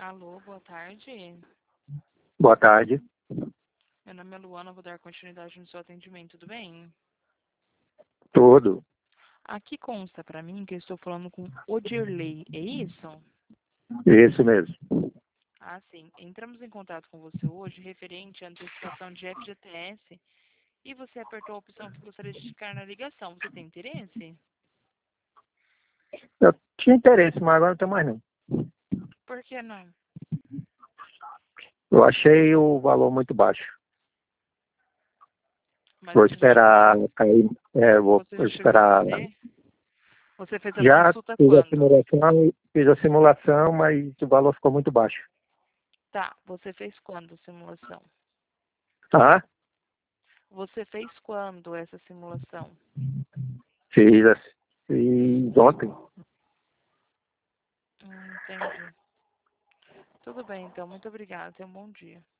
Alô, boa tarde. Boa tarde. Meu nome é Luana, vou dar continuidade no seu atendimento, tudo bem? Tudo. Aqui consta para mim que eu estou falando com Odirley, é isso? Isso mesmo. Ah, sim. Entramos em contato com você hoje referente à antecipação de FGTS e você apertou a opção que gostaria de ficar na ligação. Você tem interesse? Eu tinha interesse, mas agora não tenho mais não. Por que não? Eu achei o valor muito baixo. Mas Vou você já chegou, esperar cair. Vou você já chegou a esperar. ver? Você fez a Já consulta quando? fiz a simulação, mas o valor ficou muito baixo. Tá, você fez quando a simulação? Tá? Você fez quando essa simulação? Fiz ontem. Entendi. Tudo bem, então. Muito obrigada. Tenha um bom dia.